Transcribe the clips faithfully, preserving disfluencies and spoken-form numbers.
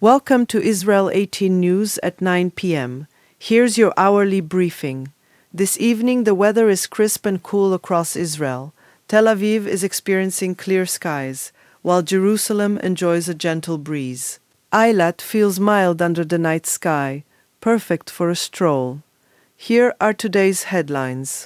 Welcome to Israel eighteen News at nine p.m. Here's your hourly briefing. This evening, the weather is crisp and cool across Israel. Tel Aviv is experiencing clear skies, while Jerusalem enjoys a gentle breeze. Eilat feels mild under the night sky, perfect for a stroll. Here are today's headlines.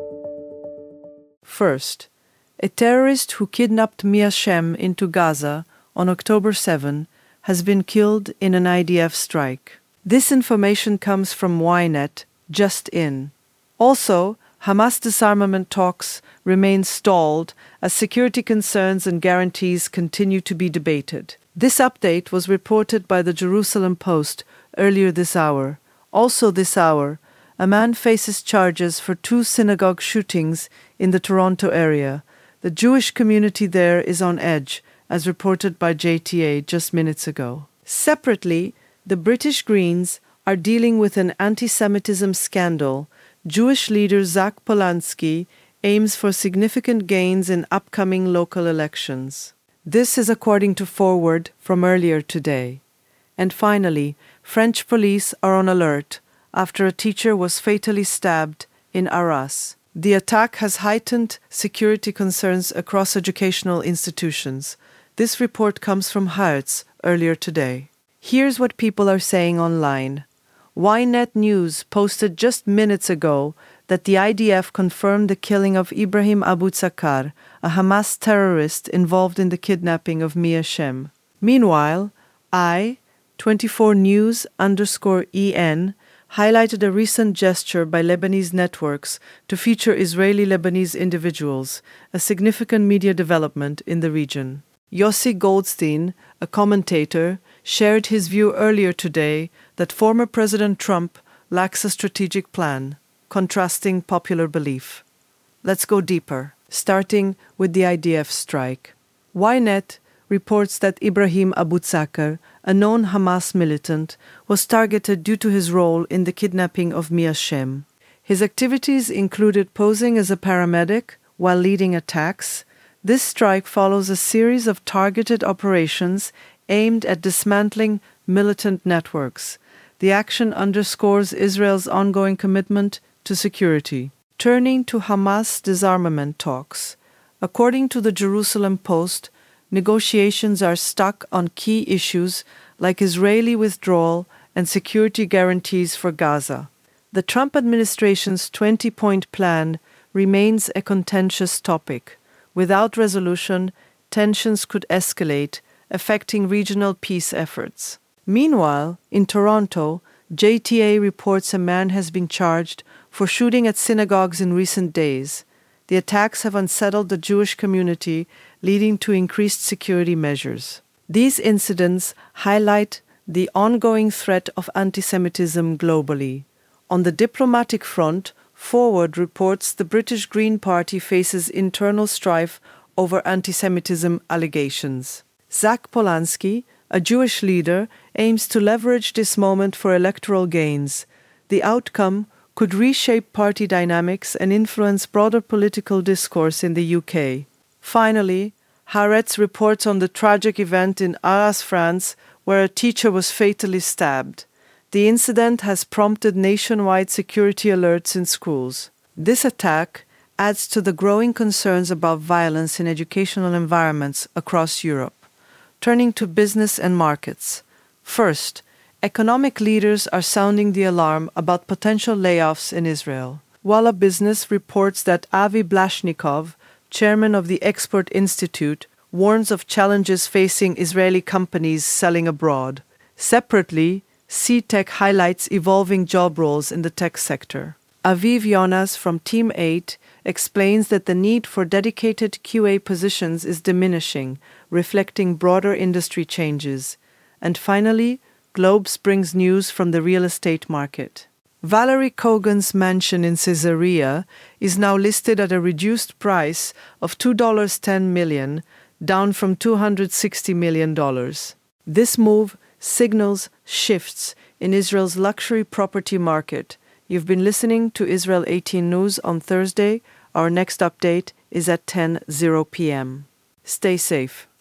First, a terrorist who kidnapped Mia Shem into Gaza on October seventh has been killed in an I D F strike. This information comes from Ynet, just in. Also, Hamas disarmament talks remain stalled as security concerns and guarantees continue to be debated. This update was reported by the Jerusalem Post earlier this hour. Also this hour, a man faces charges for two synagogue shootings in the Toronto area. The Jewish community there is on edge, as reported by J T A just minutes ago. Separately, the British Greens are dealing with an anti-Semitism scandal. Jewish leader Zach Polanski aims for significant gains in upcoming local elections. This is according to Forward from earlier today. And finally, French police are on alert after a teacher was fatally stabbed in Arras. The attack has heightened security concerns across educational institutions. This report comes from Haaretz earlier today. Here's what people are saying online. Ynet News posted just minutes ago that the I D F confirmed the killing of Ibrahim Abu Zakar, a Hamas terrorist involved in the kidnapping of Mia Shem. Meanwhile, I, twenty-four news underscore E N, highlighted a recent gesture by Lebanese networks to feature Israeli-Lebanese individuals, a significant media development in the region. Yossi Goldstein, a commentator, shared his view earlier today that former President Trump lacks a strategic plan, contrasting popular belief. Let's go deeper, starting with the I D F strike. Ynet reports that Ibrahim Abu Zakar, a known Hamas militant, was targeted due to his role in the kidnapping of Mia Shem. His activities included posing as a paramedic while leading attacks. This strike follows a series of targeted operations aimed at dismantling militant networks. The action underscores Israel's ongoing commitment to security. Turning to Hamas disarmament talks. According to the Jerusalem Post, negotiations are stuck on key issues like Israeli withdrawal and security guarantees for Gaza. The Trump administration's twenty-point plan remains a contentious topic. Without resolution, tensions could escalate, affecting regional peace efforts. Meanwhile, in Toronto, J T A reports a man has been charged for shooting at synagogues in recent days. The attacks have unsettled the Jewish community, leading to increased security measures. These incidents highlight the ongoing threat of anti-Semitism globally. On the diplomatic front, Forward reports the British Green Party faces internal strife over anti-Semitism allegations. Zach Polanski, a Jewish leader, aims to leverage this moment for electoral gains. The outcome could reshape party dynamics and influence broader political discourse in the U K. Finally, Haaretz reports on the tragic event in Arras, France, where a teacher was fatally stabbed. The incident has prompted nationwide security alerts in schools. This attack adds to the growing concerns about violence in educational environments across Europe. Turning to business and markets. First, economic leaders are sounding the alarm about potential layoffs in Israel. Walla Business reports that Avi Blashnikov, chairman of the Export Institute, warns of challenges facing Israeli companies selling abroad. Separately, C-Tech highlights evolving job roles in the tech sector. Aviv Yonas from Team eight explains that the need for dedicated Q A positions is diminishing, reflecting broader industry changes. And finally, Globes brings news from the real estate market. Valerie Kogan's mansion in Caesarea is now listed at a reduced price of two dollars and ten million dollars, down from two hundred sixty million dollars. This move signals shifts in Israel's luxury property market. You've been listening to Israel eighteen News on Thursday. Our next update is at ten p.m. Stay safe.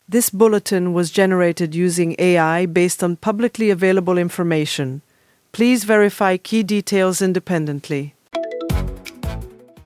This bulletin was generated using A I based on publicly available information. Please verify key details independently.